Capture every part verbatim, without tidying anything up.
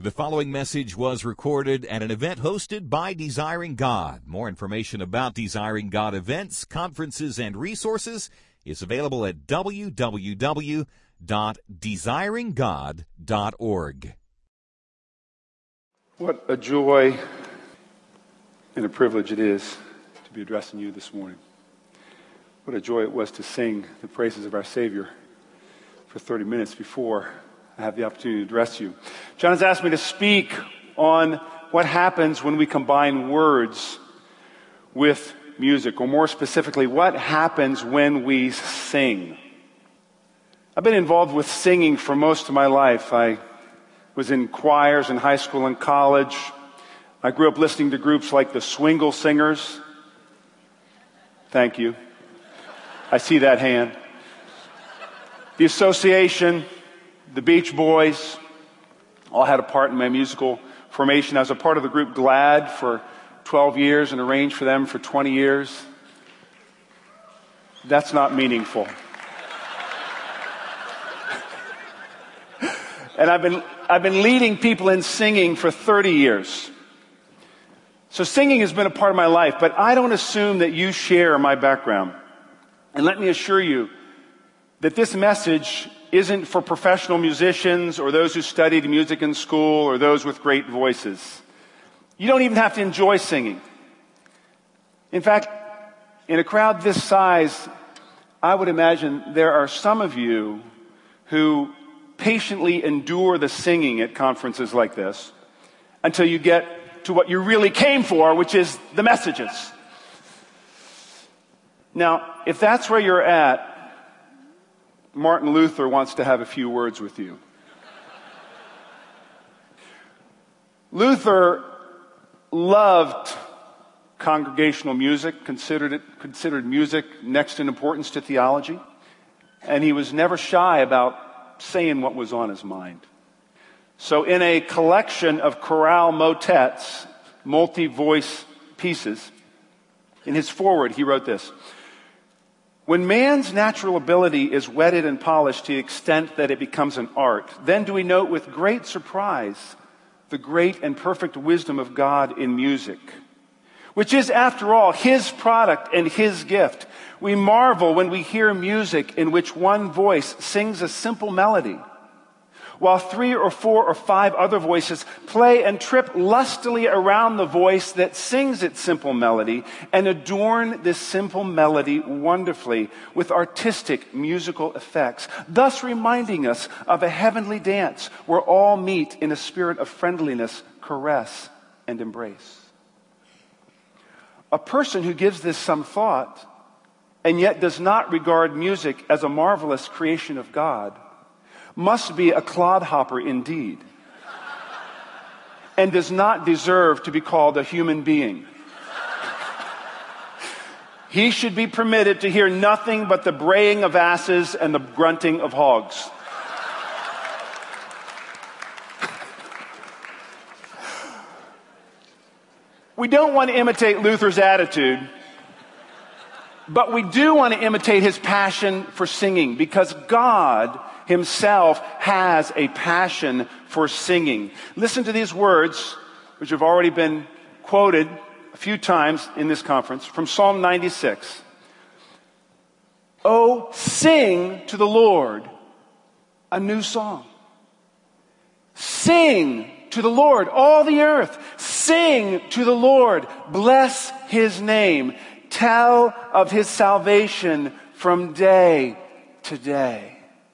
The following message was recorded at an event hosted by Desiring God. More information about Desiring God events, conferences, and resources is available at w w w dot desiring god dot org. What a joy and a privilege it is to be addressing you this morning. What a joy it was to sing the praises of our Savior for thirty minutes before I have the opportunity to address you. John has asked me to speak on what happens when we combine words with music, or more specifically, what happens when we sing. I've been involved with singing for most of my life. I was in choirs in high school and college. I grew up listening to groups like the Swingle Singers. Thank you. I see that hand. The Association, the Beach Boys, all had a part in my musical formation. I was a part of the group Glad for twelve years and arranged for them for twenty years. That's not meaningful. And I've been I've been leading people in singing for thirty years. So singing has been a part of my life, but I don't assume that you share my background. And let me assure you that this message isn't for professional musicians or those who studied music in school or those with great voices. You don't even have to enjoy singing. In fact, in a crowd this size, I would imagine there are some of you who patiently endure the singing at conferences like this until you get to what you really came for, which is the messages. Now, if that's where you're at, Martin Luther wants to have a few words with you. Luther loved congregational music, considered it considered music next in importance to theology, and he was never shy about saying what was on his mind. So in a collection of chorale motets, multi-voice pieces, in his foreword he wrote this: "When man's natural ability is whetted and polished to the extent that it becomes an art, then do we note with great surprise the great and perfect wisdom of God in music, which is, after all, His product and His gift. We marvel when we hear music in which one voice sings a simple melody, while three or four or five other voices play and trip lustily around the voice that sings its simple melody and adorn this simple melody wonderfully with artistic musical effects, thus reminding us of a heavenly dance where all meet in a spirit of friendliness, caress, and embrace." A person who gives this some thought and yet does not regard music as a marvelous creation of God must be a clodhopper indeed, and does not deserve to be called a human being. He should be permitted to hear nothing but the braying of asses and the grunting of hogs. We don't want to imitate Luther's attitude, but we do want to imitate his passion for singing, because God Himself has a passion for singing. Listen to these words, which have already been quoted a few times in this conference, from Psalm ninety-six. "Oh, sing to the Lord a new song. Sing to the Lord, all the earth. Sing to the Lord. Bless His name. Tell of His salvation from day to day."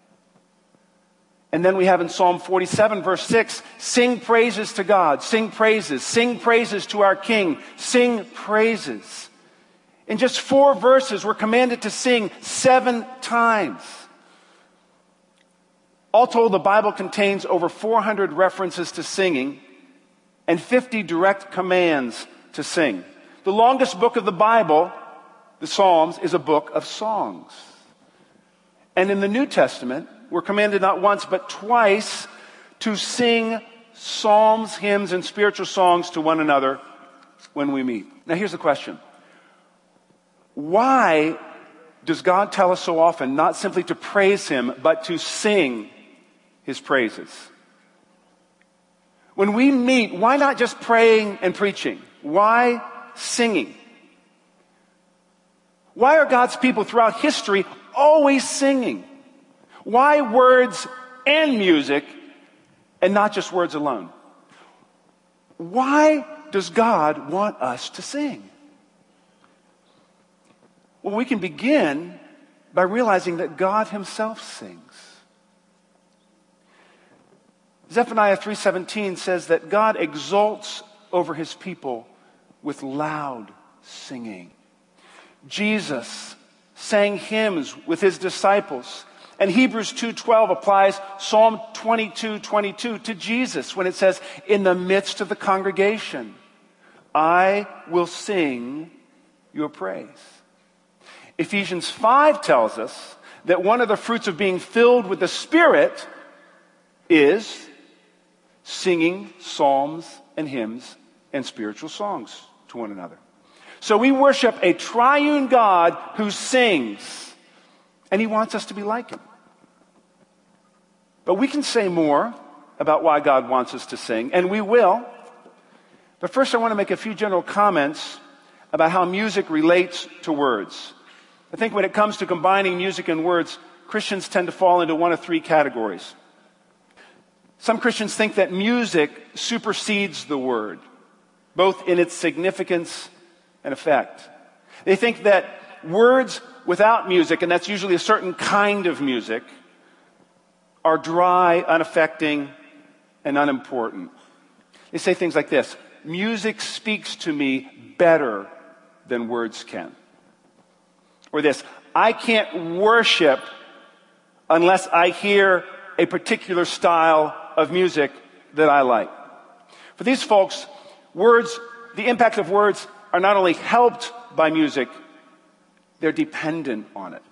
And then we have in Psalm forty-seven, verse six, "Sing praises to God, sing praises, sing praises to our King, sing praises." In just four verses, we're commanded to sing seven times. All told, the Bible contains over four hundred references to singing and fifty direct commands to sing. The longest book of the Bible, the Psalms, is a book of songs. And in the New Testament, we're commanded not once but twice to sing psalms, hymns, and spiritual songs to one another when we meet. Now here's the question. Why does God tell us so often not simply to praise Him, but to sing His praises? When we meet, why not just praying and preaching? Why singing? Why are God's people throughout history always singing? Why words and music and not just words alone? Why does God want us to sing? Well, we can begin by realizing that God himself sings. Zephaniah three seventeen says that God exults over his people with loud singing. Jesus sang hymns with his disciples. And Hebrews two twelve applies Psalm twenty-two twenty-two to Jesus when it says, in the midst of the congregation, I will sing your praise. Ephesians five tells us that one of the fruits of being filled with the Spirit is singing psalms and hymns and spiritual songs to one another. So we worship a triune God who sings, and he wants us to be like him. But we can say more about why God wants us to sing, and we will. But first I want to make a few general comments about how music relates to words. I think when it comes to combining music and words, Christians tend to fall into one of three categories. Some Christians think that music supersedes the word, both in its significance and effect. They think that words without music, and that's usually a certain kind of music, are dry, unaffecting, and unimportant. They say things like this: music speaks to me better than words can. Or this: I can't worship unless I hear a particular style of music that I like. For these folks, words, the impact of words are not only helped by music, they're dependent on it.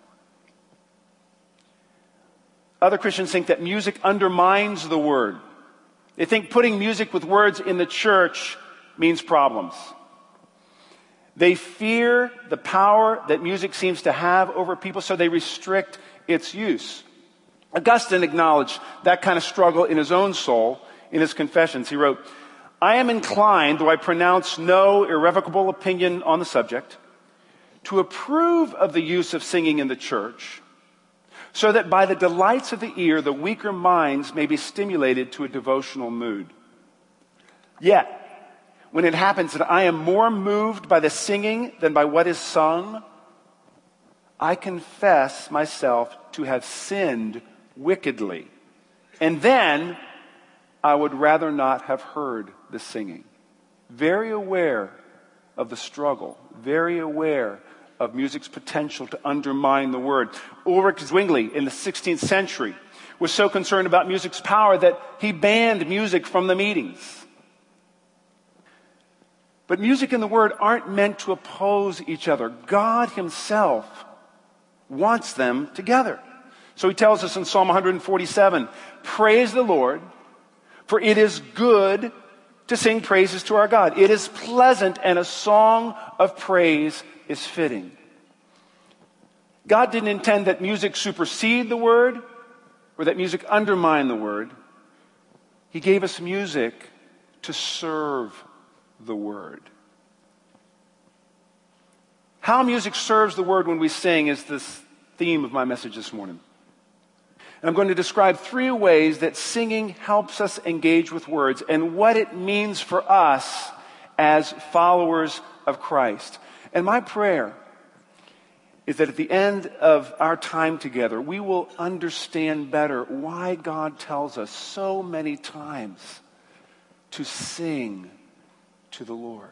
Other Christians think that music undermines the word. They think putting music with words in the church means problems. They fear the power that music seems to have over people, so they restrict its use. Augustine acknowledged that kind of struggle in his own soul in his Confessions. He wrote, I am inclined, though I pronounce no irrevocable opinion on the subject, to approve of the use of singing in the church, so that by the delights of the ear, the weaker minds may be stimulated to a devotional mood. Yet, when it happens that I am more moved by the singing than by what is sung, I confess myself to have sinned wickedly. And then I would rather not have heard the singing. Very aware of the struggle, very aware of music's potential to undermine the word. Ulrich Zwingli in the sixteenth century was so concerned about music's power that he banned music from the meetings. But music and the word aren't meant to oppose each other. God himself wants them together. So he tells us in Psalm one forty-seven, praise the Lord, for it is good to sing praises to our God. It is pleasant, and a song of praise is fitting. God didn't intend that music supersede the word or that music undermine the word. He gave us music to serve the word. How music serves the word when we sing is this theme of my message this morning. And I'm going to describe three ways that singing helps us engage with words and what it means for us as followers of Christ. And my prayer is that at the end of our time together, we will understand better why God tells us so many times to sing to the Lord.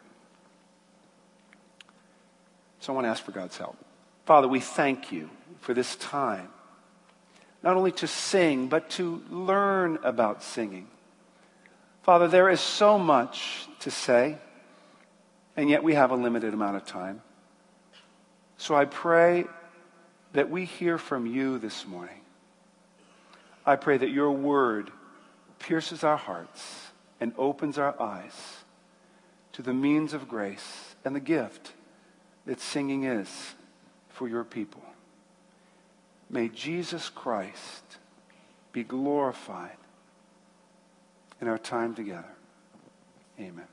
So I want to ask for God's help. Father, we thank you for this time, not only to sing, but to learn about singing. Father, there is so much to say, and yet we have a limited amount of time. So I pray that we hear from you this morning. I pray that your word pierces our hearts and opens our eyes to the means of grace and the gift that singing is for your people. May Jesus Christ be glorified in our time together. Amen.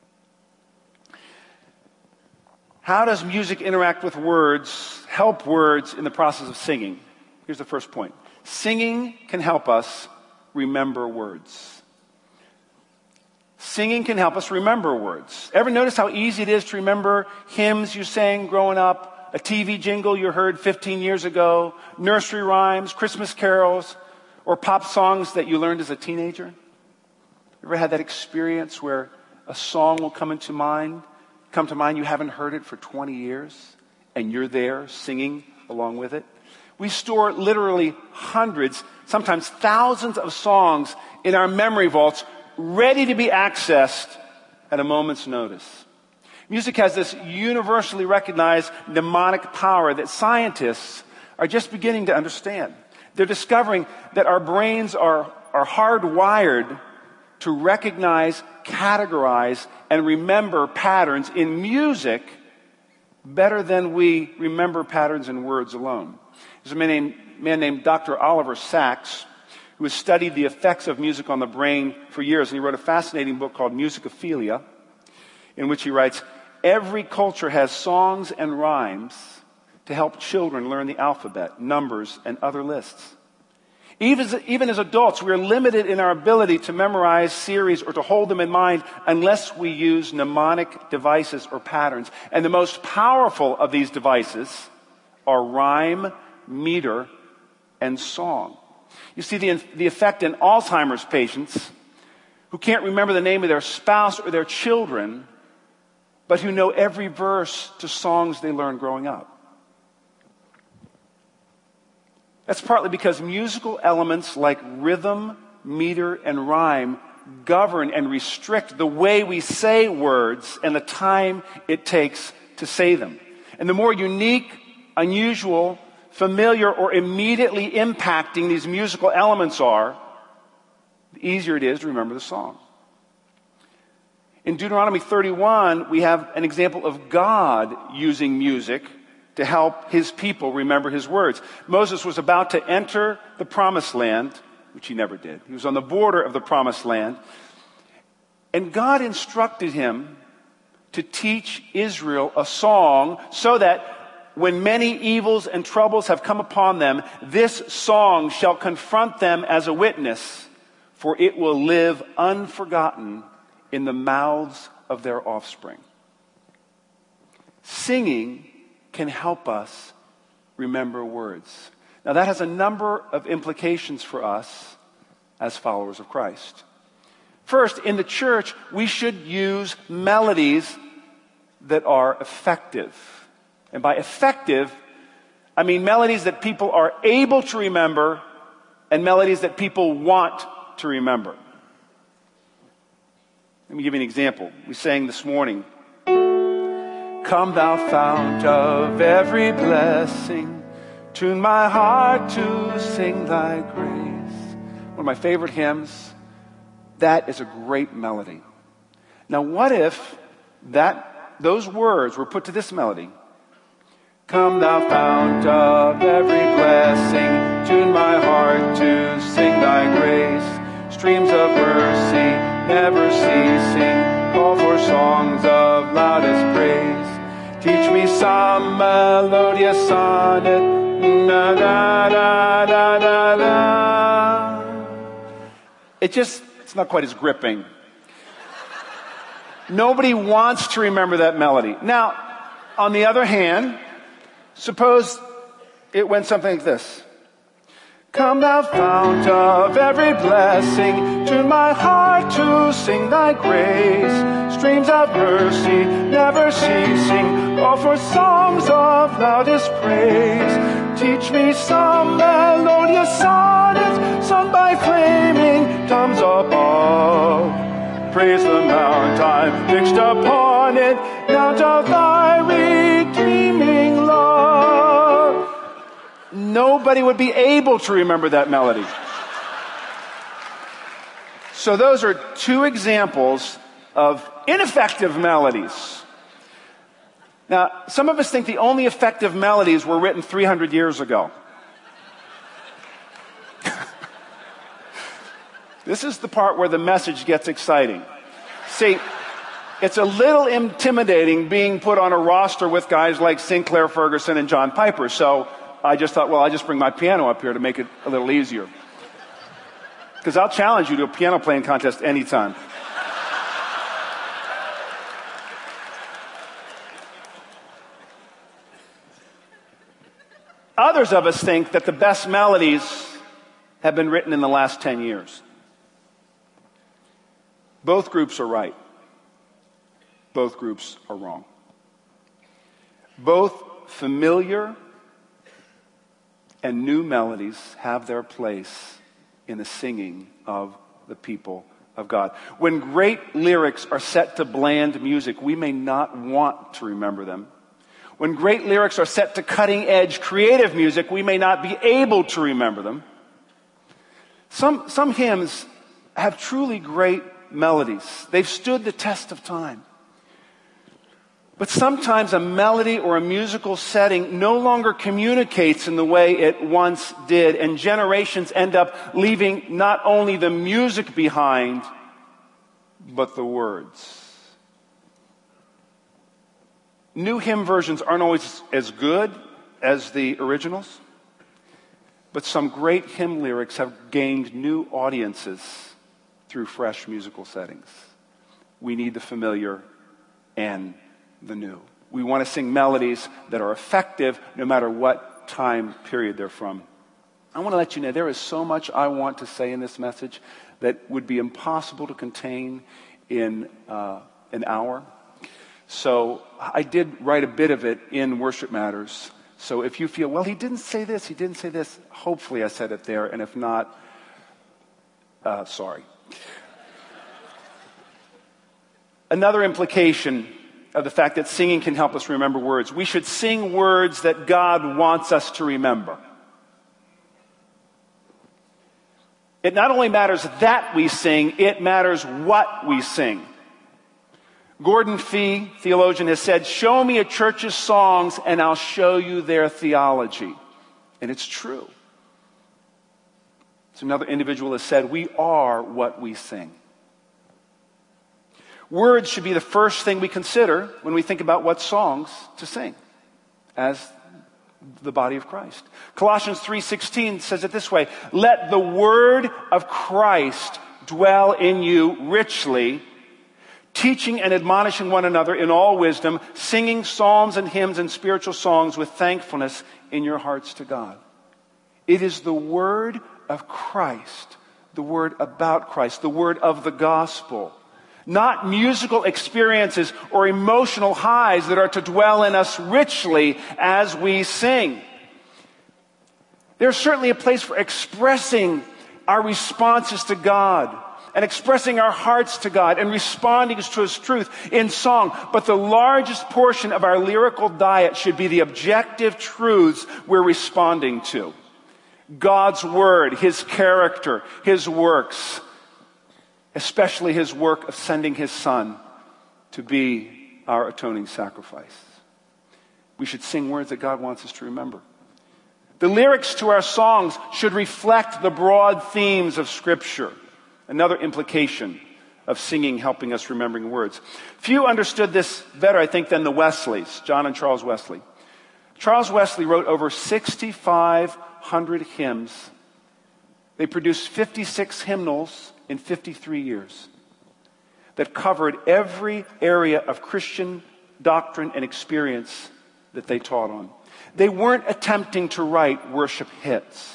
How does music interact with words, help words in the process of singing? Here's the first point. Singing can help us remember words. Singing can help us remember words. Ever notice how easy it is to remember hymns you sang growing up, a T V jingle you heard fifteen years ago, nursery rhymes, Christmas carols, or pop songs that you learned as a teenager? Ever had that experience where a song will come into mind, come to mind, you haven't heard it for twenty years, and you're there singing along with it? We store literally hundreds, sometimes thousands of songs in our memory vaults, ready to be accessed at a moment's notice. Music has this universally recognized mnemonic power that scientists are just beginning to understand. They're discovering that our brains are, are hardwired to recognize, categorize, and remember patterns in music better than we remember patterns in words alone. There's a man named, man named Doctor Oliver Sacks who has studied the effects of music on the brain for years, and he wrote a fascinating book called Musicophilia, in which he writes, every culture has songs and rhymes to help children learn the alphabet, numbers, and other lists. Even as, even as adults, we are limited in our ability to memorize series or to hold them in mind unless we use mnemonic devices or patterns. And the most powerful of these devices are rhyme, meter, and song. You see the, the effect in Alzheimer's patients who can't remember the name of their spouse or their children, but who know every verse to songs they learned growing up. That's partly because musical elements like rhythm, meter, and rhyme govern and restrict the way we say words and the time it takes to say them. And the more unique, unusual, familiar, or immediately impacting these musical elements are, the easier it is to remember the song. In Deuteronomy thirty-one, we have an example of God using music to help his people remember his words. Moses was about to enter the promised land, which he never did. He was on the border of the promised land. And God instructed him to teach Israel a song so that when many evils and troubles have come upon them, this song shall confront them as a witness, for it will live unforgotten in the mouths of their offspring. Singing can help us remember words. Now that has a number of implications for us as followers of Christ. First, in the church, we should use melodies that are effective. And by effective, I mean melodies that people are able to remember and melodies that people want to remember. Let me give you an example. We sang this morning, "Come thou fount of every blessing, tune my heart to sing thy grace." One of my favorite hymns. That is a great melody. Now what if that those words were put to this melody? "Come thou fount of every blessing, tune my heart to sing thy grace. Streams of mercy never ceasing, call for songs of loudest praise. Teach me some melodious sonnet, na na na na na na." It just, it's not quite as gripping. Nobody wants to remember that melody. Now, on the other hand, suppose it went something like this. "Come thou fount of every blessing, tune my heart to sing thy grace. Streams of mercy never ceasing, call for songs of loudest praise. Teach me some melodious sonnet, sung by flaming tongues above. Praise the mount I'm fixed upon it, mount of thy redeeming love." Nobody would be able to remember that melody. So those are two examples of ineffective melodies. Now, some of us think the only effective melodies were written three hundred years ago. This is the part where the message gets exciting. See, it's a little intimidating being put on a roster with guys like Sinclair Ferguson and John Piper. So I just thought, well, I'll just bring my piano up here to make it a little easier. Because I'll challenge you to a piano playing contest anytime. Others of us think that the best melodies have been written in the last ten years. Both groups are right. Both groups are wrong. Both familiar and new melodies have their place in the singing of the people of God. When great lyrics are set to bland music, we may not want to remember them. When great lyrics are set to cutting-edge creative music, we may not be able to remember them. Some, some hymns have truly great melodies. They've stood the test of time. But sometimes a melody or a musical setting no longer communicates in the way it once did, and generations end up leaving not only the music behind, but the words. New hymn versions aren't always as good as the originals, but some great hymn lyrics have gained new audiences through fresh musical settings. We need the familiar and the new. We want to sing melodies that are effective no matter what time period they're from. I want to let you know there is so much I want to say in this message that would be impossible to contain in uh, an hour. So I did write a bit of it in Worship Matters. So if you feel, well, he didn't say this, he didn't say this, hopefully I said it there. And if not, uh, sorry. Another implication of the fact that singing can help us remember words. We should sing words that God wants us to remember. It not only matters that we sing, it matters what we sing. Gordon Fee, theologian, has said, show me a church's songs and I'll show you their theology. And it's true. So another individual has said, we are what we sing. Words should be the first thing we consider when we think about what songs to sing as the body of Christ. Colossians three sixteen says it this way, let the word of Christ dwell in you richly, teaching and admonishing one another in all wisdom, singing psalms and hymns and spiritual songs with thankfulness in your hearts to God. It is the word of Christ, the word about Christ, the word of the gospel, not musical experiences or emotional highs that are to dwell in us richly as we sing. There's certainly a place for expressing our responses to God and expressing our hearts to God and responding to His truth in song. But the largest portion of our lyrical diet should be the objective truths we're responding to. God's Word, His character, His works, especially His work of sending His Son to be our atoning sacrifice. We should sing words that God wants us to remember. The lyrics to our songs should reflect the broad themes of Scripture. Another implication of singing helping us remembering words. Few understood this better, I think, than the Wesleys, John and Charles Wesley. Charles Wesley wrote over sixty-five hundred hymns. They produced fifty-six hymnals in fifty-three years that covered every area of Christian doctrine and experience that they taught on. They weren't attempting to write worship hits.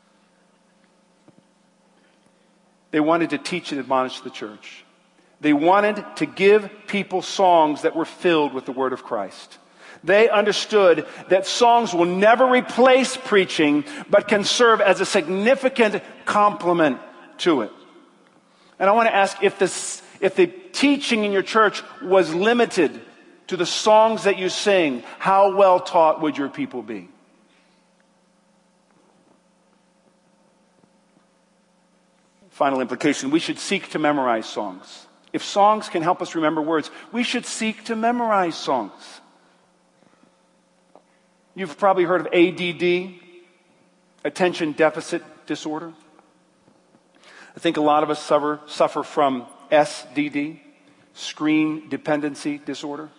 They wanted to teach and admonish the church. They wanted to give people songs that were filled with the word of Christ. They understood that songs will never replace preaching, but can serve as a significant complement to it. And I want to ask, if this, if the teaching in your church was limited to the songs that you sing, how well taught would your people be? Final implication, we should seek to memorize songs. If songs can help us remember words, we should seek to memorize songs. You've probably heard of A D D, attention deficit disorder. I think a lot of us suffer, suffer from S D D, screen dependency disorder.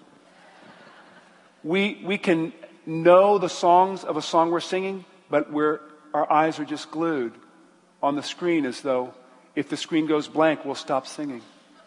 We, we can know the songs of a song we're singing, but we're, our eyes are just glued on the screen as though if the screen goes blank, we'll stop singing.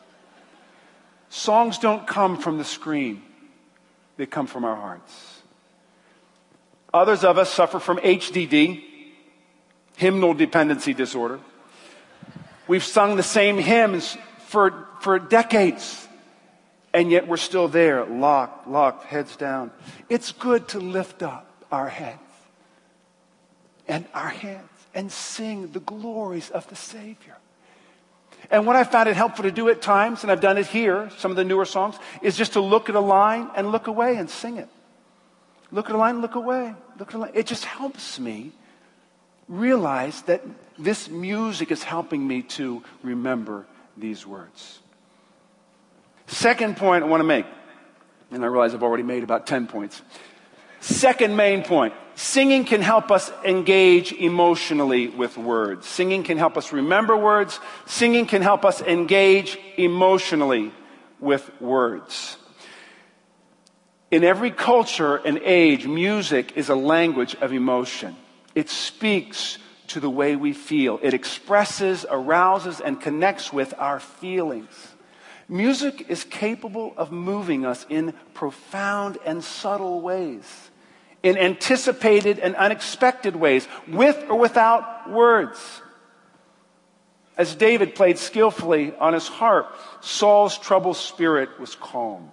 Songs don't come from the screen. They come from our hearts. Others of us suffer from H D D, hymnal dependency disorder. We've sung the same hymns for, for decades, and yet we're still there, locked, locked, heads down. It's good to lift up our heads and our hands and sing the glories of the Savior. And what I found it helpful to do at times, and I've done it here, some of the newer songs, is just to look at a line and look away and sing it. Look at a line, look away. Look at a line. It just helps me realize that this music is helping me to remember these words. Second point I want to make, and I realize I've already made about ten points. Second main point, singing can help us engage emotionally with words. Singing can help us remember words. Singing can help us engage emotionally with words. In every culture and age, music is a language of emotion. It speaks to the way we feel. It expresses, arouses, and connects with our feelings. Music is capable of moving us in profound and subtle ways, in anticipated and unexpected ways, with or without words. As David played skillfully on his harp, Saul's troubled spirit was calmed.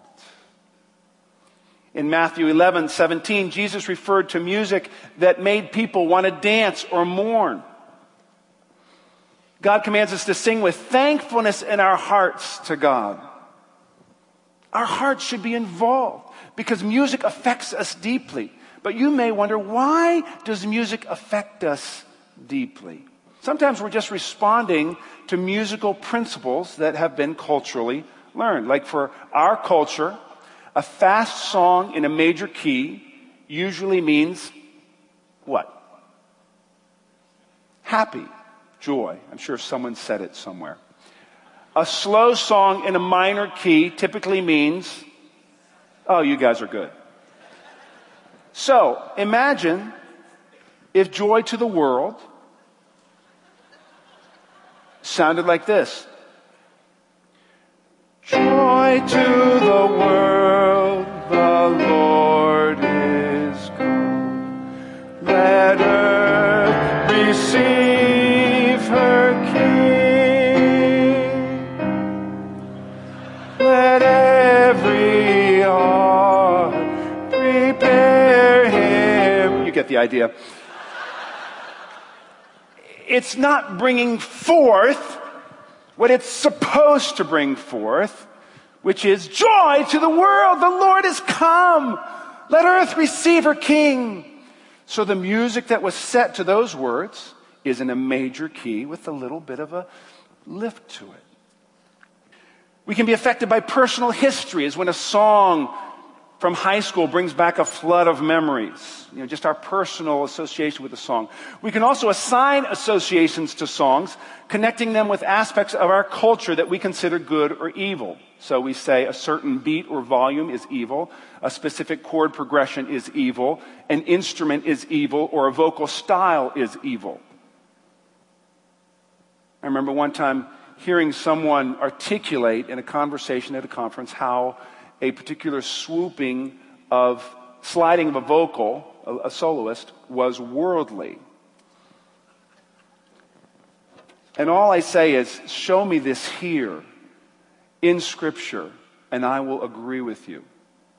In Matthew eleven seventeen, Jesus referred to music that made people want to dance or mourn. God commands us to sing with thankfulness in our hearts to God. Our hearts should be involved because music affects us deeply. But you may wonder, why does music affect us deeply? Sometimes we're just responding to musical principles that have been culturally learned. Like for our culture, a fast song in a major key usually means what? Happy, joy. I'm sure someone said it somewhere. A slow song in a minor key typically means, oh, you guys are good. So imagine if Joy to the World sounded like this. Joy to the world, the Lord is come. Let earth receive her King. Let every heart prepare him. You get the idea. It's not bringing forth what it's supposed to bring forth, which is joy to the world. The Lord is come. Let earth receive her King. So the music that was set to those words is in a major key with a little bit of a lift to it. We can be affected by personal history, as when a song from high school brings back a flood of memories. You know, just our personal association with the song. We can also assign associations to songs, connecting them with aspects of our culture that we consider good or evil. So we say a certain beat or volume is evil, a specific chord progression is evil, an instrument is evil, or a vocal style is evil. I remember one time hearing someone articulate in a conversation at a conference how a particular swooping of sliding of a vocal, a, a soloist, was worldly. And all I say is, show me this here in Scripture, and I will agree with you.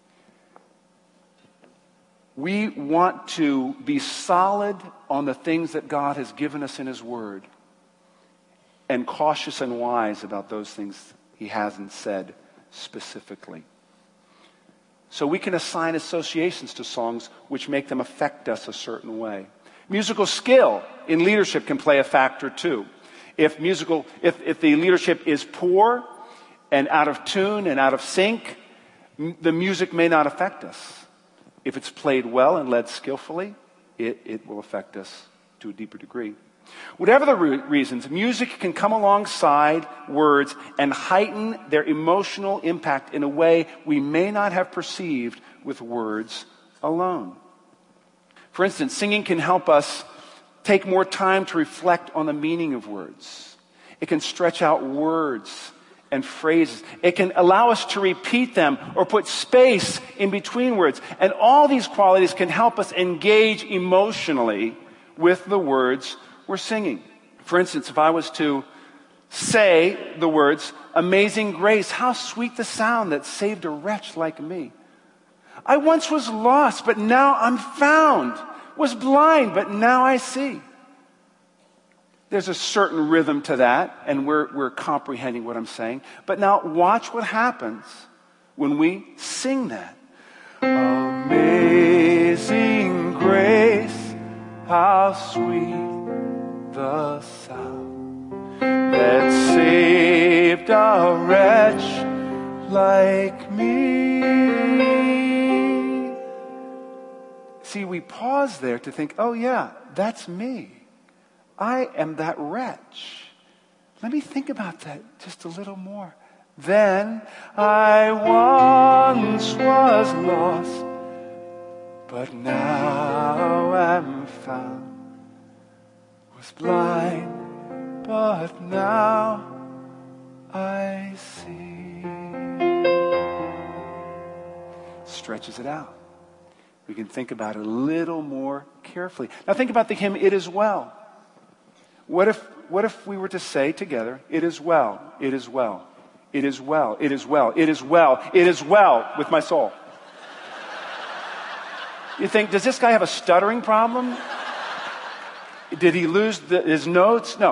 We want to be solid on the things that God has given us in His Word, and cautious and wise about those things He hasn't said specifically. So we can assign associations to songs which make them affect us a certain way. Musical skill in leadership can play a factor too. If musical, if, if the leadership is poor and out of tune and out of sync, m- the music may not affect us. If it's played well and led skillfully, it, it will affect us to a deeper degree. Whatever the re- reasons, music can come alongside words and heighten their emotional impact in a way we may not have perceived with words alone. For instance, singing can help us take more time to reflect on the meaning of words. It can stretch out words and phrases. It can allow us to repeat them or put space in between words. And all these qualities can help us engage emotionally with the words we're singing. For instance, if I was to say the words, "Amazing grace, how sweet the sound that saved a wretch like me. I once was lost, but now I'm found. Was blind, but now I see." There's a certain rhythm to that, and we're, we're comprehending what I'm saying. But now watch what happens when we sing that. Amazing grace, how sweet the sound that saved a wretch like me. See, we pause there to think, oh yeah, that's me. I am that wretch. Let me think about that just a little more. Then I once was lost, but now am found. Was blind, but now I see. Stretches it out. We can think about it a little more carefully. Now think about the hymn, "It Is Well." What if, what if we were to say together, "It is well, it is well, it is well, it is well, it is well, it is well with my soul." You think, does this guy have a stuttering problem? Did he lose the, his notes? No.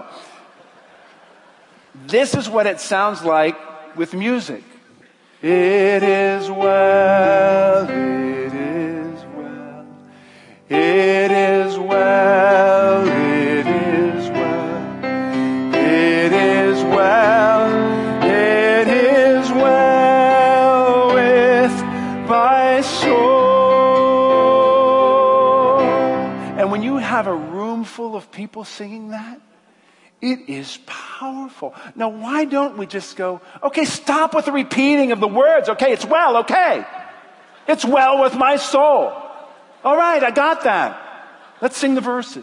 This is what it sounds like with music. It is well, it is well, it is well, it is well, it is well, it is well with my soul. And when you have a room full of people singing that, it is powerful. Now, why don't we just go, okay, stop with the repeating of the words. Okay, it's well, okay. It's well with my soul. All right, I got that. Let's sing the verses.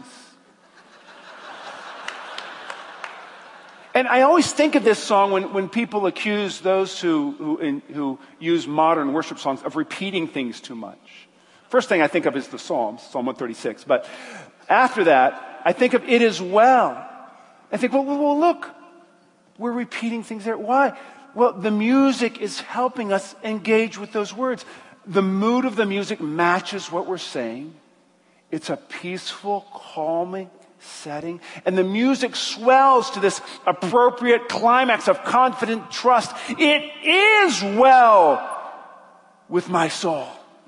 And I always think of this song when, when people accuse those who, who, in, who use modern worship songs of repeating things too much. First thing I think of is the Psalms, Psalm one thirty-six. But after that, I think of "It Is Well." I think, well, well, look, we're repeating things there. Why? Well, the music is helping us engage with those words. The mood of the music matches what we're saying. It's a peaceful, calming setting. And the music swells to this appropriate climax of confident trust. It is well with my soul.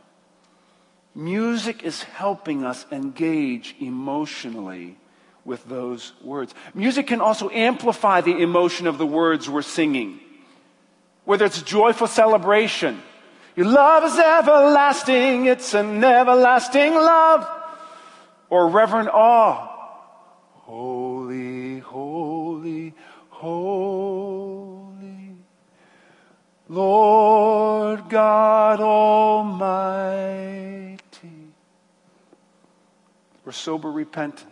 Music is helping us engage emotionally with those words. Music can also amplify the emotion of the words we're singing. Whether it's joyful celebration, your love is everlasting, it's an everlasting love, or reverent awe. Holy, holy, holy, Lord God Almighty. Or sober repentance.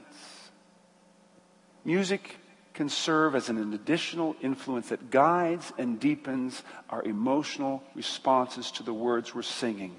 Music can serve as an additional influence that guides and deepens our emotional responses to the words we're singing.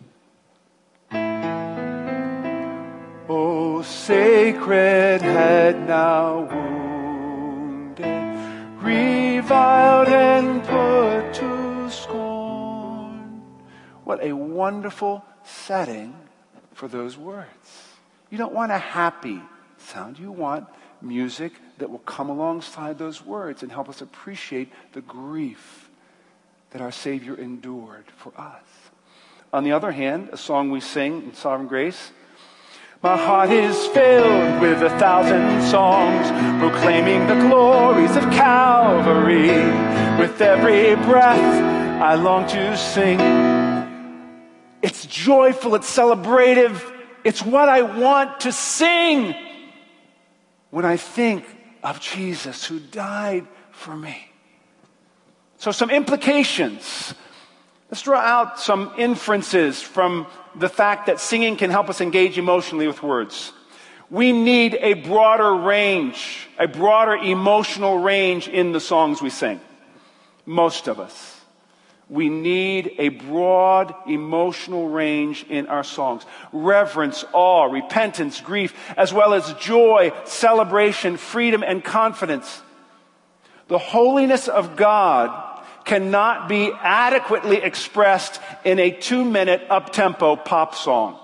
O sacred head now wounded, reviled and put to scorn. What a wonderful setting for those words. You don't want a happy sound. You want music that will come alongside those words and help us appreciate the grief that our Savior endured for us. On the other hand, a song we sing in Sovereign Grace, my heart is filled with a thousand songs, proclaiming the glories of Calvary. With every breath, I long to sing. It's joyful, it's celebrative, it's what I want to sing when I think of Jesus who died for me. So some implications. Let's draw out some inferences from the fact that singing can help us engage emotionally with words. We need a broader range, a broader emotional range in the songs we sing. Most of us. We need a broad emotional range in our songs. Reverence, awe, repentance, grief, as well as joy, celebration, freedom, and confidence. The holiness of God cannot be adequately expressed in a two-minute up-tempo pop song.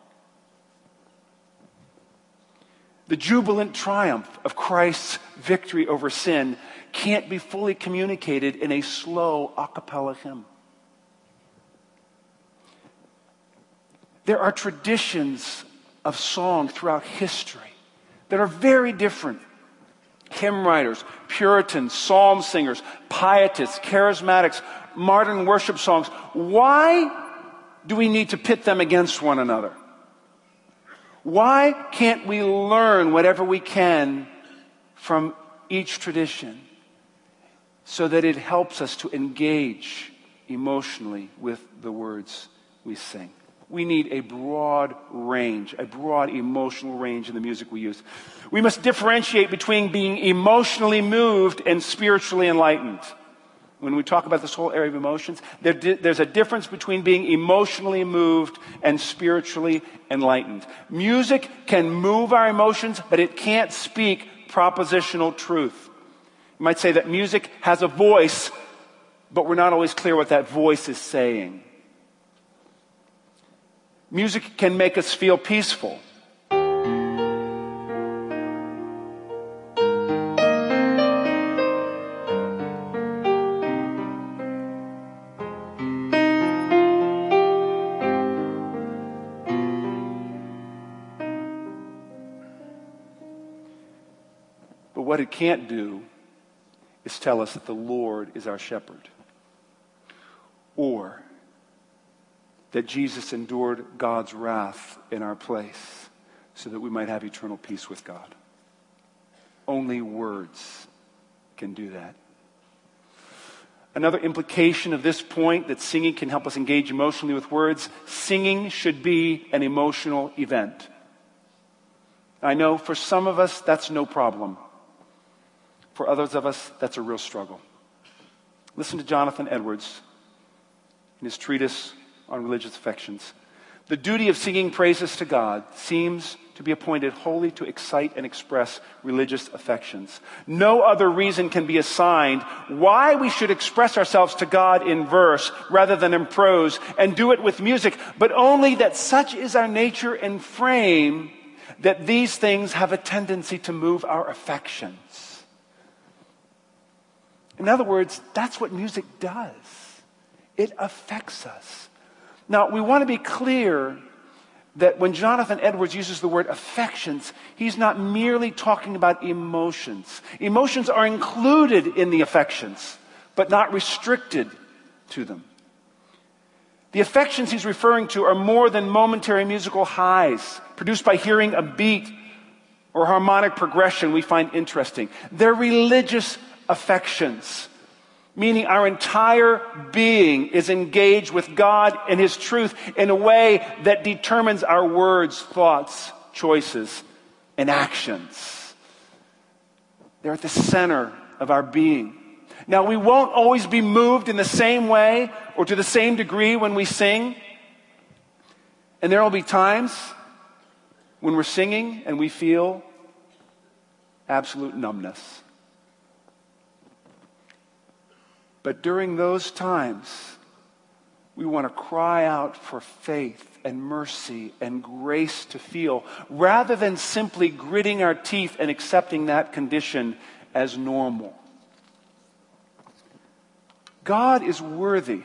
The jubilant triumph of Christ's victory over sin can't be fully communicated in a slow a cappella hymn. There are traditions of song throughout history that are very different. Hymn writers, Puritans, psalm singers, pietists, charismatics, modern worship songs. Why do we need to pit them against one another? Why can't we learn whatever we can from each tradition so that it helps us to engage emotionally with the words we sing? We need a broad range, a broad emotional range in the music we use. We must differentiate between being emotionally moved and spiritually enlightened. When we talk about this whole area of emotions, there, there's a difference between being emotionally moved and spiritually enlightened. Music can move our emotions, but it can't speak propositional truth. You might say that music has a voice, but we're not always clear what that voice is saying. Music can make us feel peaceful. But what it can't do is tell us that the Lord is our shepherd, or that Jesus endured God's wrath in our place so that we might have eternal peace with God. Only words can do that. Another implication of this point, that singing can help us engage emotionally with words, singing should be an emotional event. I know for some of us that's no problem. For others of us, that's a real struggle. Listen to Jonathan Edwards in his treatise on religious affections. The duty of singing praises to God seems to be appointed wholly to excite and express religious affections. No other reason can be assigned why we should express ourselves to God in verse rather than in prose, and do it with music, but only that such is our nature and frame that these things have a tendency to move our affections. In other words, that's what music does. It affects us. Now, we want to be clear that when Jonathan Edwards uses the word affections, he's not merely talking about emotions. Emotions are included in the affections, but not restricted to them. The affections he's referring to are more than momentary musical highs produced by hearing a beat or harmonic progression we find interesting. They're religious affections, meaning our entire being is engaged with God and His truth in a way that determines our words, thoughts, choices, and actions. They're at the center of our being. Now, we won't always be moved in the same way or to the same degree when we sing. And there will be times when we're singing and we feel absolute numbness. But during those times, we want to cry out for faith and mercy and grace to feel, rather than simply gritting our teeth and accepting that condition as normal. God is worthy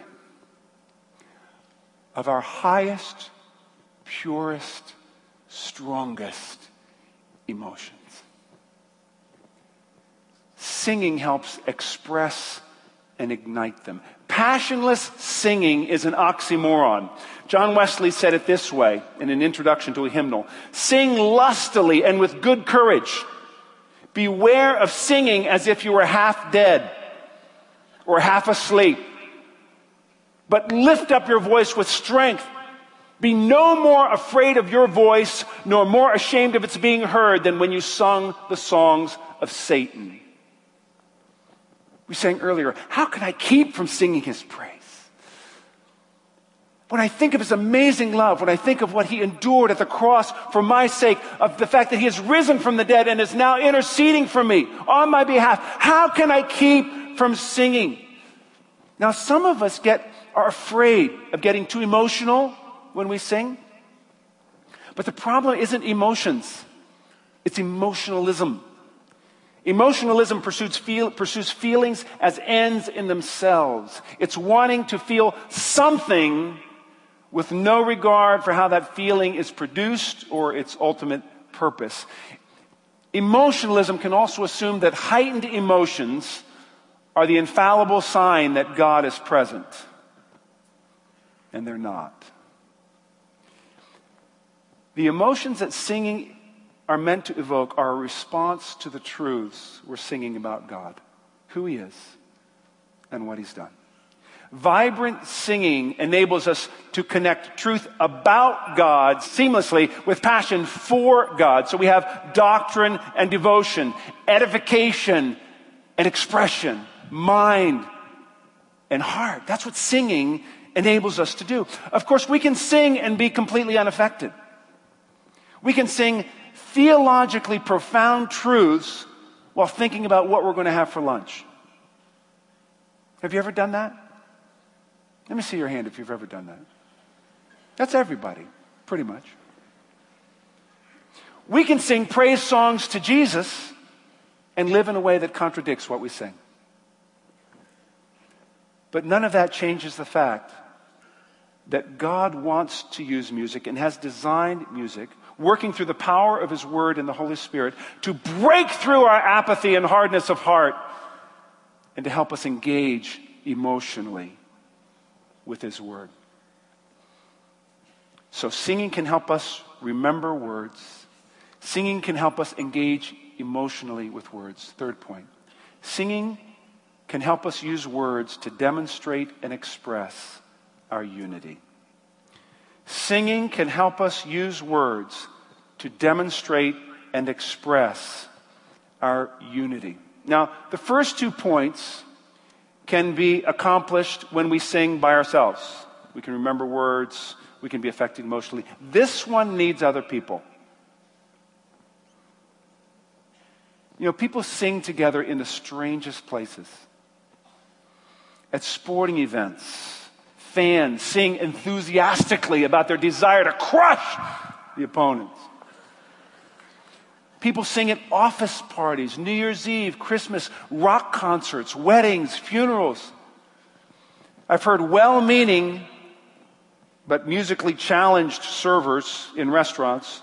of our highest, purest, strongest emotions. Singing helps express and ignite them. Passionless singing is an oxymoron. John Wesley said it this way in an introduction to a hymnal: sing lustily and with good courage, Beware of singing as if you were half dead or half asleep. But lift up your voice with strength. Be no more afraid of your voice, nor more ashamed of its being heard than when you sung the songs of Satan. We sang earlier, how can I keep from singing his praise? When I think of his amazing love, when I think of what he endured at the cross for my sake, of the fact that he has risen from the dead and is now interceding for me on my behalf, how can I keep from singing? Now, some of us get are afraid of getting too emotional when we sing. But the problem isn't emotions. It's emotionalism. Emotionalism pursues, feel, pursues feelings as ends in themselves. It's wanting to feel something with no regard for how that feeling is produced or its ultimate purpose. Emotionalism can also assume that heightened emotions are the infallible sign that God is present. And they're not. The emotions that singing are meant to evoke are a response to the truths we're singing about God, who he is, and what he's done. Vibrant singing enables us to connect truth about God seamlessly with passion for God. So we have doctrine and devotion, edification and expression, mind and heart. That's what singing enables us to do. Of course, we can sing and be completely unaffected. We can sing theologically profound truths while thinking about what we're going to have for lunch. Have you ever done that? Let me see your hand if you've ever done that. That's everybody, pretty much. We can sing praise songs to Jesus and live in a way that contradicts what we sing. But none of that changes the fact that God wants to use music and has designed music, working through the power of his word and the Holy Spirit, to break through our apathy and hardness of heart and to help us engage emotionally with his word. So singing can help us remember words. Singing can help us engage emotionally with words. Third point. Singing can help us use words to demonstrate and express our unity. Singing can help us use words to demonstrate and express our unity. Now, the first two points can be accomplished when we sing by ourselves. We can remember words. We can be affected emotionally. This one needs other people. You know, people sing together in the strangest places. At sporting events, fans sing enthusiastically about their desire to crush the opponents. People sing at office parties, New Year's Eve, Christmas, rock concerts, weddings, funerals. I've heard well-meaning but musically challenged servers in restaurants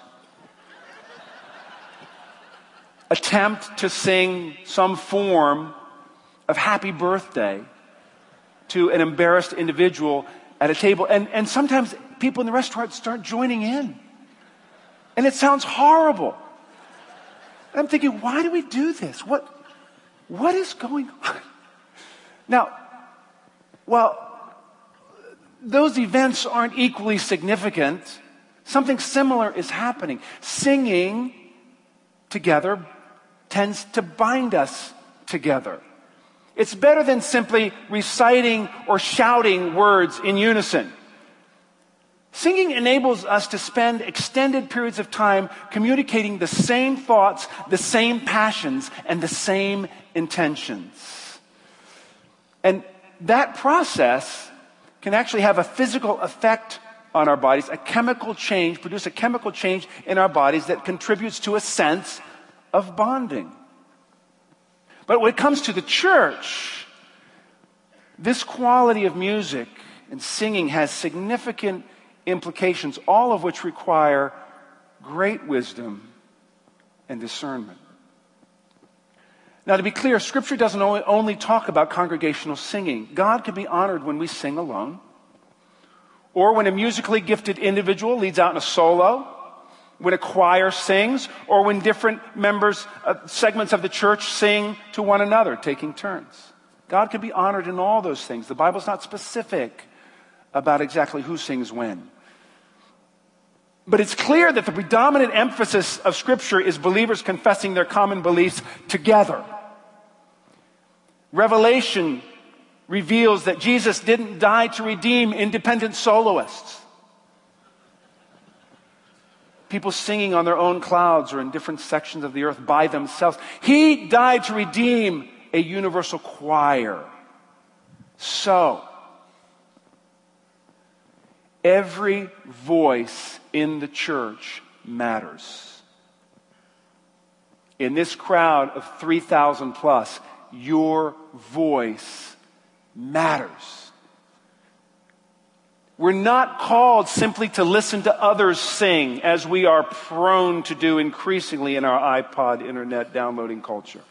attempt to sing some form of happy birthday to an embarrassed individual at a table. And, and sometimes people in the restaurant start joining in. And it sounds horrible. I'm thinking, why do we do this? What, what is going on? Now, while those events aren't equally significant, something similar is happening. Singing together tends to bind us together. It's better than simply reciting or shouting words in unison. Singing enables us to spend extended periods of time communicating the same thoughts, the same passions, and the same intentions. And that process can actually have a physical effect on our bodies, a chemical change, produce a chemical change in our bodies that contributes to a sense of bonding. But when it comes to the church, this quality of music and singing has significant implications, all of which require great wisdom and discernment. Now, to be clear, Scripture doesn't only, only talk about congregational singing. God can be honored when we sing alone, or when a musically gifted individual leads out in a solo, when a choir sings, or when different members, uh, segments of the church sing to one another, taking turns. God can be honored in all those things. The Bible's not specific about exactly who sings when. But it's clear that the predominant emphasis of Scripture is believers confessing their common beliefs together. Revelation reveals that Jesus didn't die to redeem independent soloists, people singing on their own clouds or in different sections of the earth by themselves. He died to redeem a universal choir. So, every voice in the church matters. In this crowd of three thousand plus, your voice matters. We're not called simply to listen to others sing, as we are prone to do increasingly in our iPod internet downloading culture,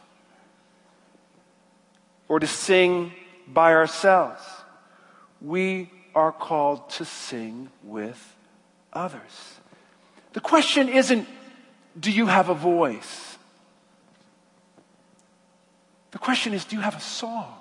or to sing by ourselves. We are called to sing with others. The question isn't, do you have a voice? The question is, do you have a song?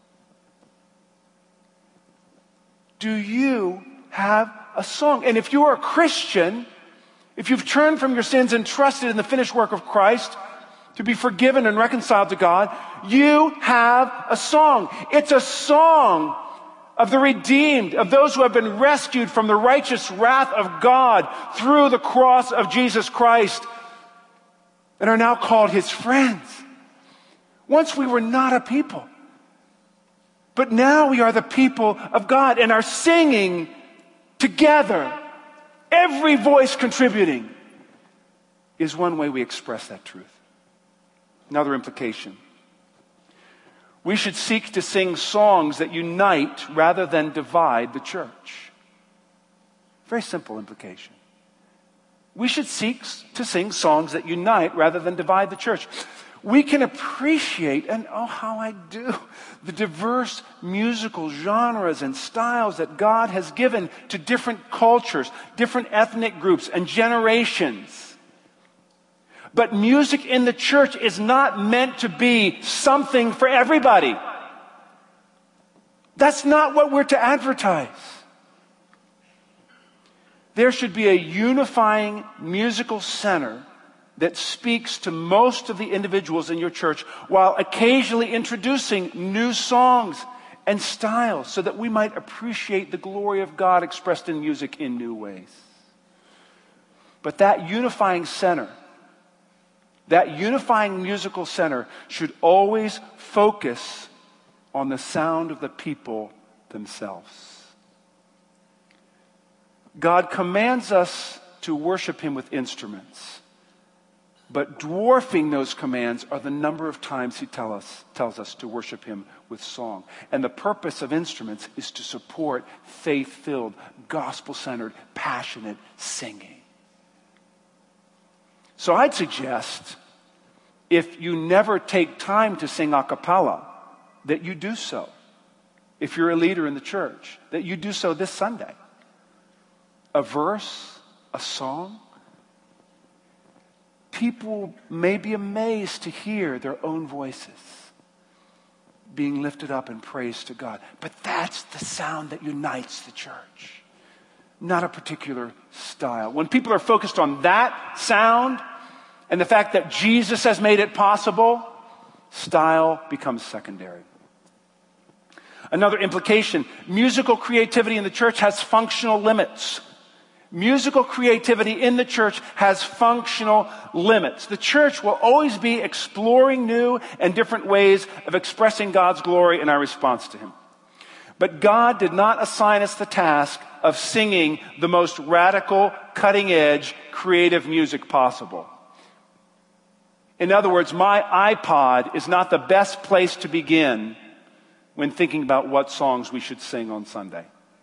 Do you have a song? And if you are a Christian, if you've turned from your sins and trusted in the finished work of Christ to be forgiven and reconciled to God, you have a song. It's a song of the redeemed, of those who have been rescued from the righteous wrath of God through the cross of Jesus Christ and are now called His friends. Once we were not a people, but now we are the people of God and are singing together. Every voice contributing is one way we express that truth. Another implication. We should seek to sing songs that unite rather than divide the church. Very simple implication. We should seek to sing songs that unite rather than divide the church. We can appreciate, and oh, how I do, the diverse musical genres and styles that God has given to different cultures, different ethnic groups, and generations. But music in the church is not meant to be something for everybody. That's not what we're to advertise. There should be a unifying musical center that speaks to most of the individuals in your church, while occasionally introducing new songs and styles so that we might appreciate the glory of God expressed in music in new ways. But that unifying center, that unifying musical center should always focus on the sound of the people themselves. God commands us to worship Him with instruments. But dwarfing those commands are the number of times He tell us, tells us to worship Him with song. And the purpose of instruments is to support faith-filled, gospel-centered, passionate singing. So I'd suggest, if you never take time to sing a cappella, that you do so. If you're a leader in the church, that you do so this Sunday. A verse, a song. People may be amazed to hear their own voices being lifted up in praise to God. But that's the sound that unites the church, not a particular style. When people are focused on that sound and the fact that Jesus has made it possible, style becomes secondary. Another implication, musical creativity in the church has functional limits. Musical creativity in the church has functional limits. The church will always be exploring new and different ways of expressing God's glory in our response to Him. But God did not assign us the task of singing the most radical, cutting-edge, creative music possible. In other words, my iPod is not the best place to begin when thinking about what songs we should sing on Sunday.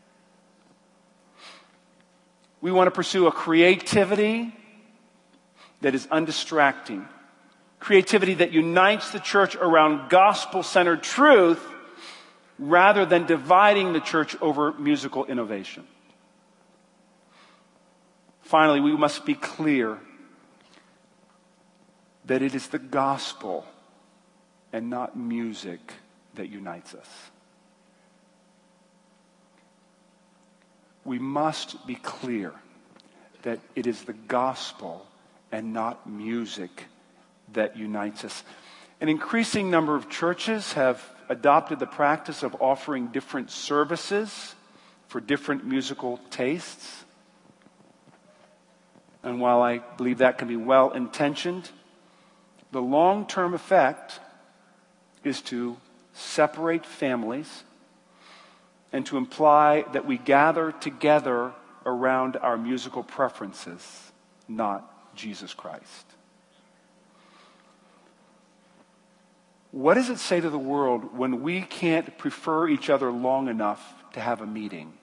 We want to pursue a creativity that is undistracting. Creativity that unites the church around gospel-centered truth rather than dividing the church over musical innovation. Finally, we must be clear that it is the gospel and not music that unites us. We must be clear that it is the gospel and not music that unites us. An increasing number of churches have adopted the practice of offering different services for different musical tastes. And while I believe that can be well-intentioned, the long-term effect is to separate families and to imply that we gather together around our musical preferences, not Jesus Christ. What does it say to the world when we can't prefer each other long enough to have a meeting?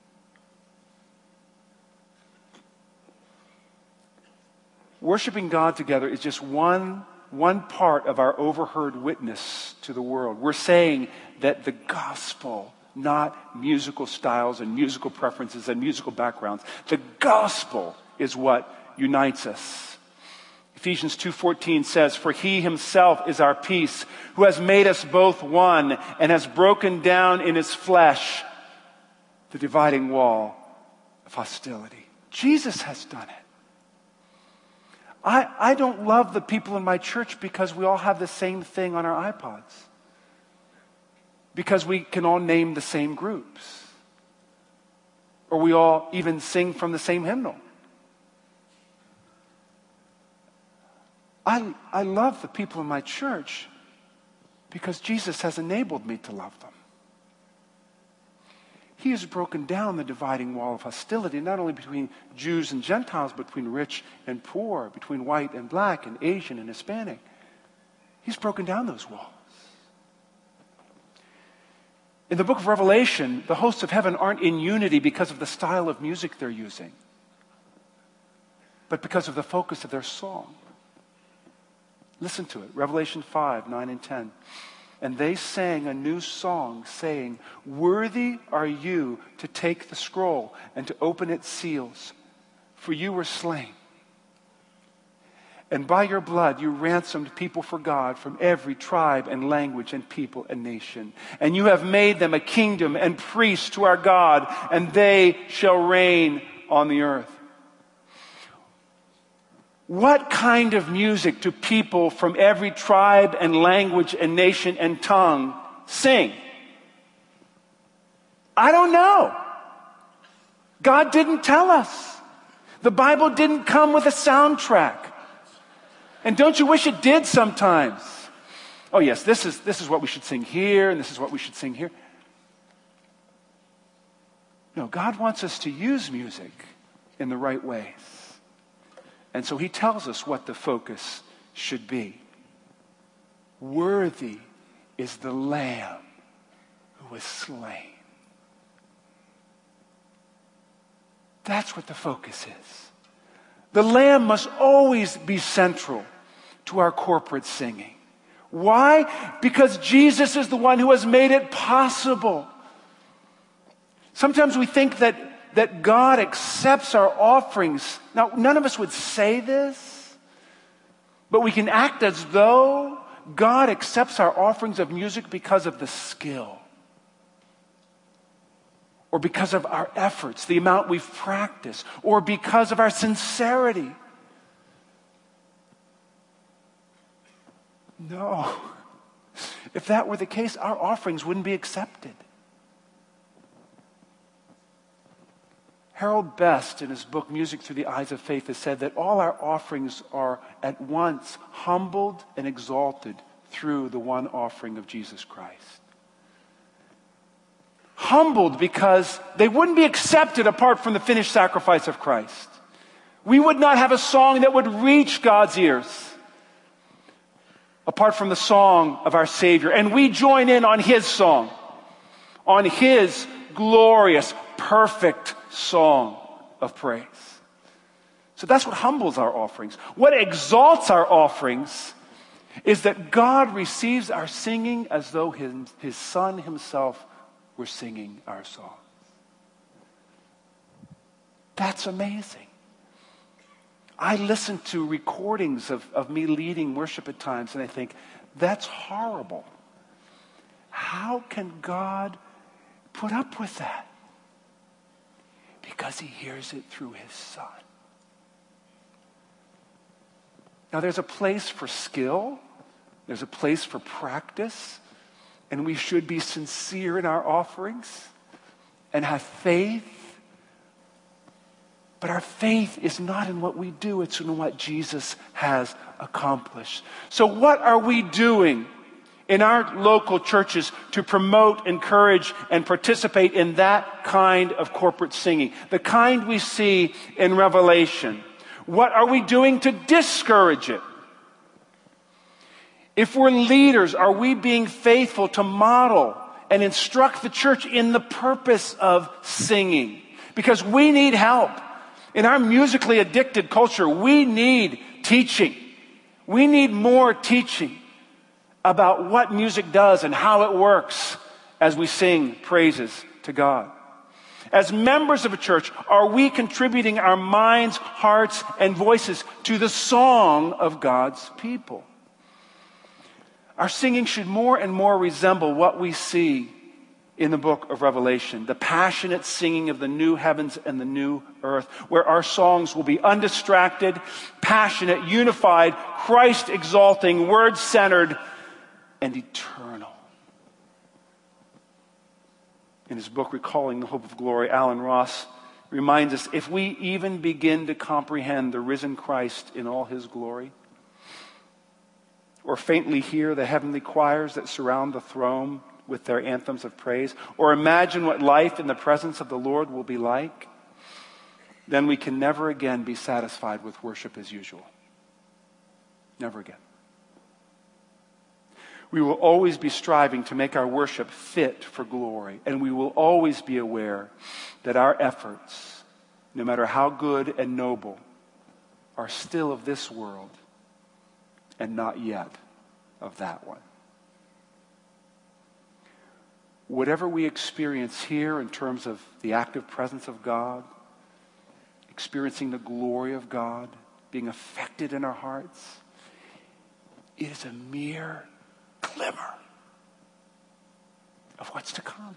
Worshiping God together is just one, one part of our overheard witness to the world. We're saying that the gospel, not musical styles and musical preferences and musical backgrounds, the gospel is what unites us. Ephesians two fourteen says, "For he himself is our peace, who has made us both one and has broken down in his flesh the dividing wall of hostility." Jesus has done it. I, I don't love the people in my church because we all have the same thing on our iPods. Because we can all name the same groups. Or we all even sing from the same hymnal. I, I love the people in my church because Jesus has enabled me to love them. He has broken down the dividing wall of hostility, not only between Jews and Gentiles, but between rich and poor, between white and black, and Asian and Hispanic. He's broken down those walls. In the book of Revelation, the hosts of heaven aren't in unity because of the style of music they're using, but because of the focus of their song. Listen to it. Revelation five, nine and ten. "And they sang a new song, saying, 'Worthy are you to take the scroll and to open its seals, for you were slain. And by your blood you ransomed people for God from every tribe and language and people and nation. And you have made them a kingdom and priests to our God, and they shall reign on the earth.'" What kind of music do people from every tribe and language and nation and tongue sing? I don't know. God didn't tell us. The Bible didn't come with a soundtrack. And don't you wish it did sometimes? Oh yes, this is, this is what we should sing here, and this is what we should sing here. No, God wants us to use music in the right ways. And so he tells us what the focus should be. Worthy is the Lamb who was slain. That's what the focus is. The Lamb must always be central to our corporate singing. Why? Because Jesus is the one who has made it possible. Sometimes we think that that God accepts our offerings. Now, none of us would say this, but we can act as though God accepts our offerings of music because of the skill, or because of our efforts, the amount we've practiced, or because of our sincerity. No. If that were the case, our offerings wouldn't be accepted. Harold Best, in his book, Music Through the Eyes of Faith, has said that all our offerings are at once humbled and exalted through the one offering of Jesus Christ. Humbled because they wouldn't be accepted apart from the finished sacrifice of Christ. We would not have a song that would reach God's ears apart from the song of our Savior. And we join in on His song, on His glorious, perfect song of praise. So that's what humbles our offerings. What exalts our offerings is that God receives our singing as though his, his Son himself were singing our song. That's amazing. I listen to recordings of, of me leading worship at times, and I think, that's horrible. How can God put up with that? Because he hears it through his Son. Now, there's a place for skill. There's a place for practice. And we should be sincere in our offerings and have faith. But our faith is not in what we do. It's in what Jesus has accomplished. So what are we doing in our local churches to promote, encourage, and participate in that kind of corporate singing? The kind we see in Revelation. What are we doing to discourage it? If we're leaders, are we being faithful to model and instruct the church in the purpose of singing? Because we need help. In our musically addicted culture, we need teaching. We need more teaching about what music does and how it works as we sing praises to God. As members of a church, are we contributing our minds, hearts, and voices to the song of God's people? Our singing should more and more resemble what we see in the book of Revelation, the passionate singing of the new heavens and the new earth, where our songs will be undistracted, passionate, unified, Christ-exalting, word-centered, and eternal. In his book, Recalling the Hope of Glory, Alan Ross reminds us, if we even begin to comprehend the risen Christ in all his glory, or faintly hear the heavenly choirs that surround the throne with their anthems of praise, or imagine what life in the presence of the Lord will be like, then we can never again be satisfied with worship as usual. Never again. We will always be striving to make our worship fit for glory. And we will always be aware that our efforts, no matter how good and noble, are still of this world and not yet of that one. Whatever we experience here in terms of the active presence of God, experiencing the glory of God, being affected in our hearts, it is a mere glimmer of what's to come.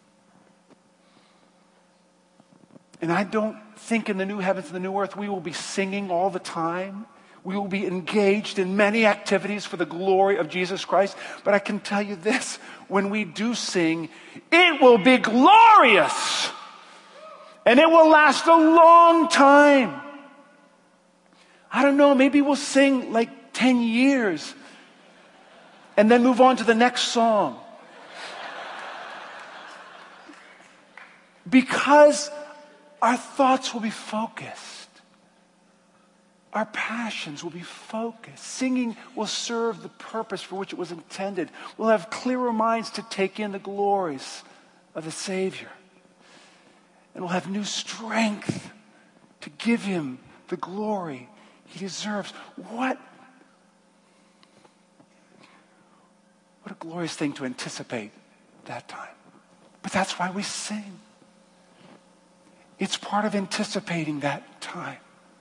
And I don't think in the new heavens and the new earth we will be singing all the time. We will be engaged in many activities for the glory of Jesus Christ. But I can tell you this, when we do sing, it will be glorious. And it will last a long time. I don't know, maybe we'll sing like ten years. And then move on to the next song. Because our thoughts will be focused. Our passions will be focused. Singing will serve the purpose for which it was intended. We'll have clearer minds to take in the glories of the Savior. And we'll have new strength to give him the glory he deserves. What What a glorious thing to anticipate that time. But that's why we sing. It's part of anticipating that time.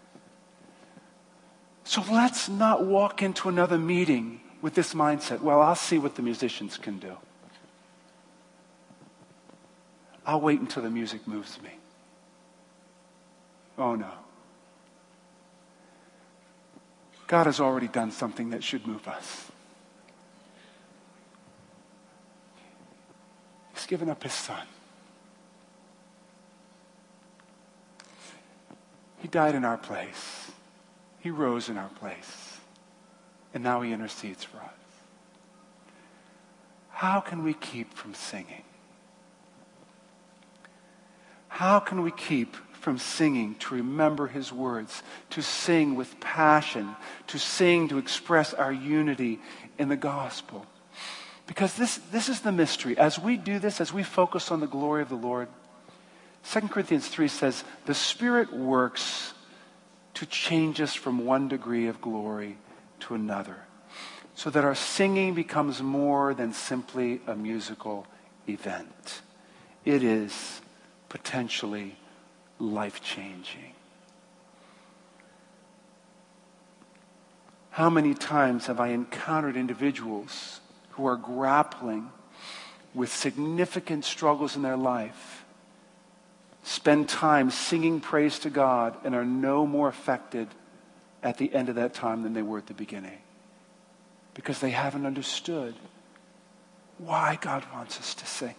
So let's not walk into another meeting with this mindset. Well, I'll see what the musicians can do. I'll wait until the music moves me. Oh no. God has already done something that should move us. He's given up his Son. He died in our place. He rose in our place. And now he intercedes for us. How can we keep from singing? How can we keep from singing to remember his words, to sing with passion, to sing to express our unity in the gospel? Because this, this is the mystery. As we do this, as we focus on the glory of the Lord, Second Corinthians three says, the Spirit works to change us from one degree of glory to another, so that our singing becomes more than simply a musical event. It is potentially life-changing. How many times have I encountered individuals who are grappling with significant struggles in their life, spend time singing praise to God, and are no more affected at the end of that time than they were at the beginning? Because they haven't understood why God wants us to sing.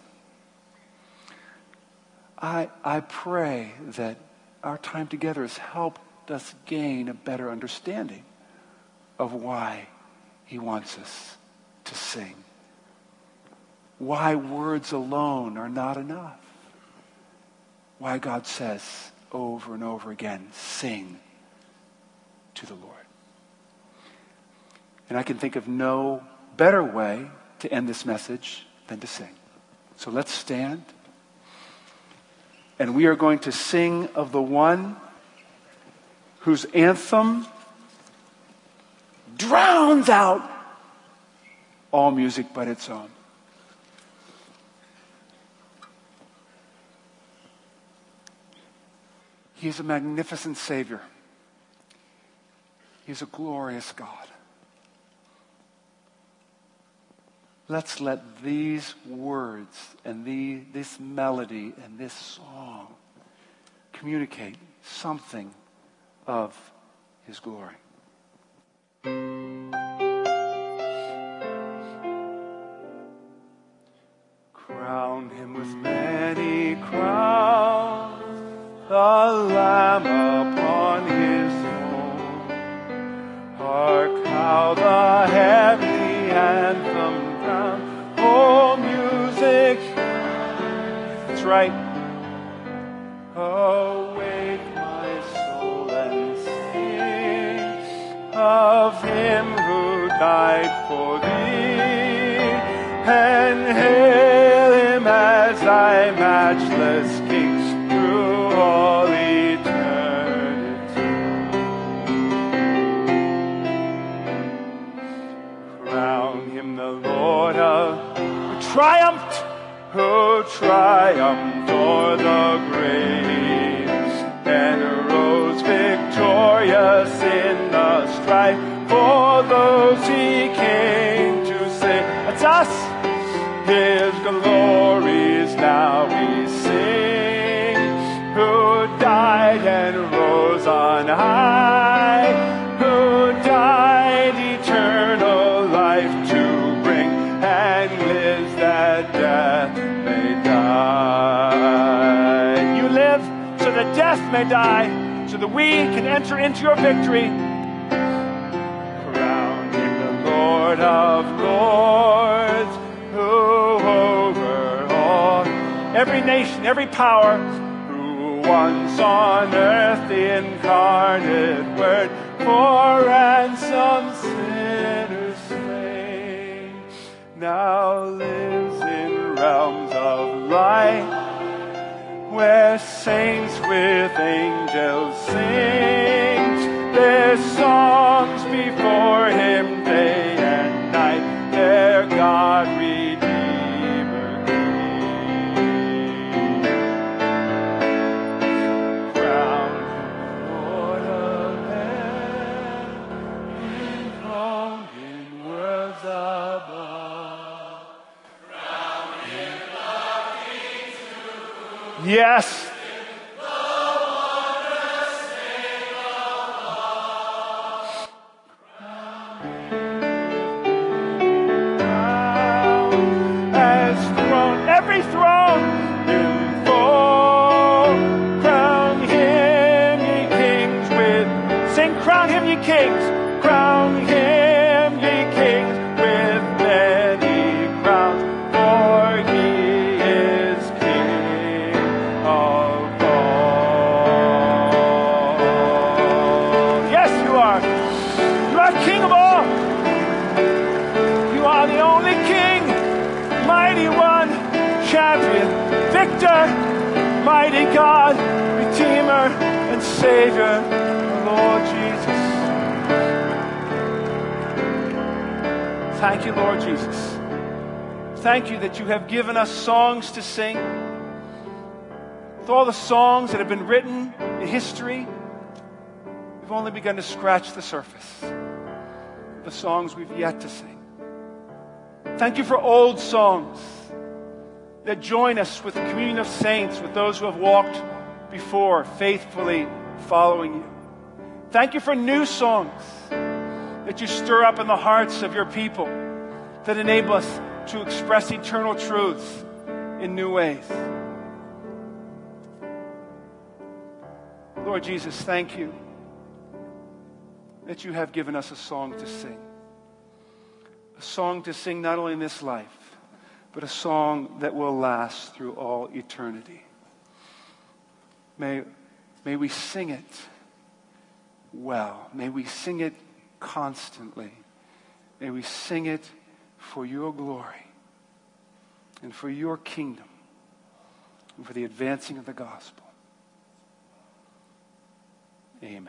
I, I pray that our time together has helped us gain a better understanding of why he wants us to sing. Why words alone are not enough. Why God says over and over again, sing to the Lord. And I can think of no better way to end this message than to sing. So let's stand. And we are going to sing of the one whose anthem drowns out all music but its own. He is a magnificent Savior. He is a glorious God. Let's let these words and the, this melody and this song communicate something of his glory. Crown him with many crowns, the Lamb upon his throne. Hark how the heavenly anthem drown, oh music, that's right. Awake my soul and sing of him who died for thee, and hail him as thy matchless King through all eternity. Crown him the Lord of who triumphed, who triumphed o'er the grave, and rose victorious in the strife for those he came to save. That's us. His glories now we sing, who died and rose on high, who died eternal life to bring, and lives that death may die. You live so that death may die, so that we can enter into your victory. Crown him the Lord of Lords, who over all, every nation, every power, who once on earth the incarnate word for ransom sinners slain, now lives in realms of light, where saints with angels sing their songs before him day and night, their God Redeemer King. Crown him Lord of heaven, enthroned in worlds above. Crown him the King to whom, yes, kings, crown him, ye kings, with many crowns, for he is King of all. Yes, you are. You are King of all. You are the only King, mighty one, champion, victor, mighty God, Redeemer and Savior, Lord Jesus. Thank you, Lord Jesus. Thank you that you have given us songs to sing. With all the songs that have been written in history, we've only begun to scratch the surface. the songs we've yet to sing. Thank you for old songs that join us with the communion of saints, with those who have walked before, faithfully following you. Thank you for new songs that you stir up in the hearts of your people that enable us to express eternal truths in new ways. Lord Jesus, thank you that you have given us a song to sing. A song to sing not only in this life, but a song that will last through all eternity. May, may we sing it well. May we sing it constantly. May we sing it for your glory and for your kingdom and for the advancing of the gospel. Amen.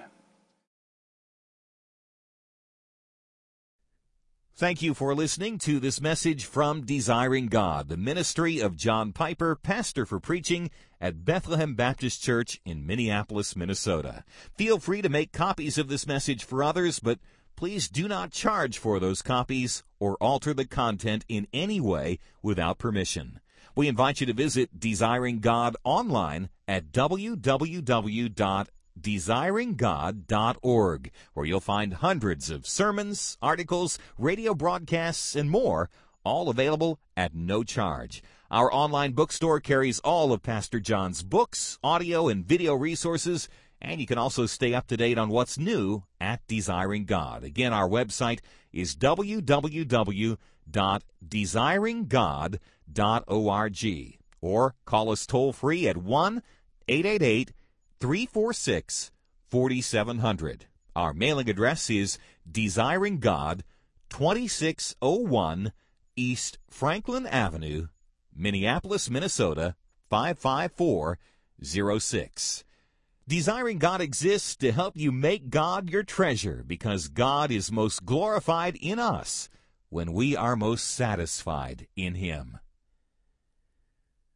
Thank you for listening to this message from Desiring God, the ministry of John Piper, pastor for preaching at Bethlehem Baptist Church in Minneapolis, Minnesota. Feel free to make copies of this message for others, but please do not charge for those copies or alter the content in any way without permission. We invite you to visit Desiring God online at w w w dot desiring god dot org, where you'll find hundreds of sermons, articles, radio broadcasts, and more, all available at no charge. Our online bookstore carries all of Pastor John's books, audio, and video resources, and you can also stay up to date on what's new at Desiring God. Again, our website is w w w dot desiring god dot org, or call us toll-free at one eight eight eight, three four six, four seven zero zero. Our mailing address is Desiring God, twenty-six oh one East Franklin Avenue, Minneapolis, Minnesota, five five four zero six. Desiring God exists to help you make God your treasure, because God is most glorified in us when we are most satisfied in Him.